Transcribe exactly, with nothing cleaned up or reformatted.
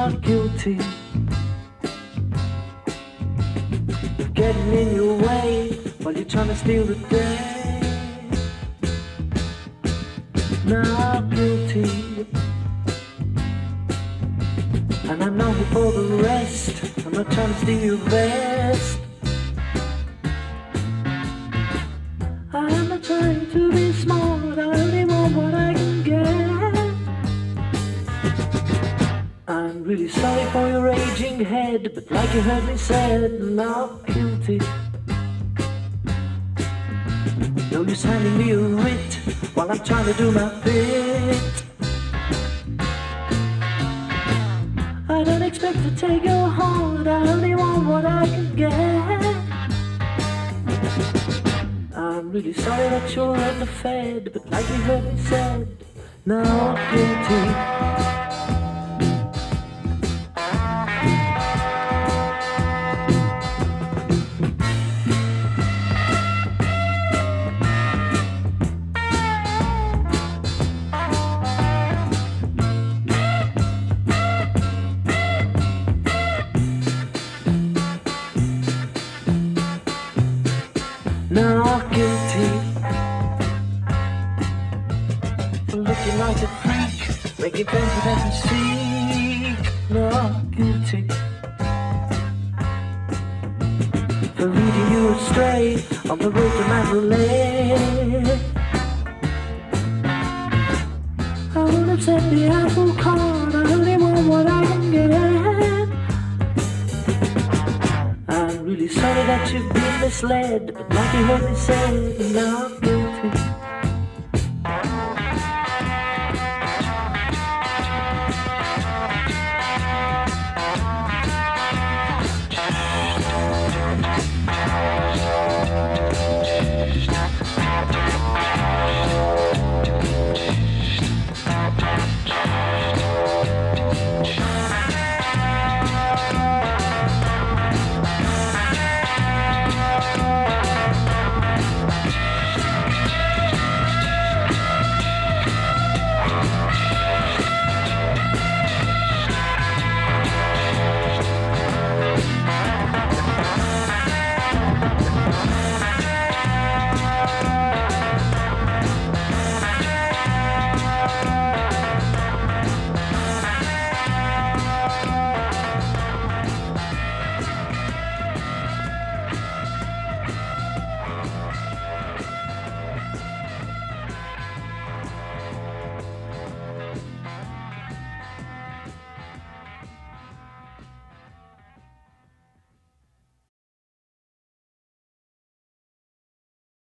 not guilty of getting in your way while you're trying to steal the day. Not guilty, and I'm not here for the rest. I'm not trying to steal your vest. I'm not trying to be smart, I only want what I can get. I'm really sorry for your raging head, but like you heard me said, not guilty. No use handing me a writ while I'm trying to do my bit. I don't expect to take your heart, I only want what I can get. I'm really sorry that you're underfed, but like you heard me said, not guilty. Not guilty for looking like a freak, making friends with every seek. Not guilty for leading you astray on the road to Mandalay. I would have said the apple cart, I only want what I can get. I'm really sorry that you've been misled, but like you heard me say, not good.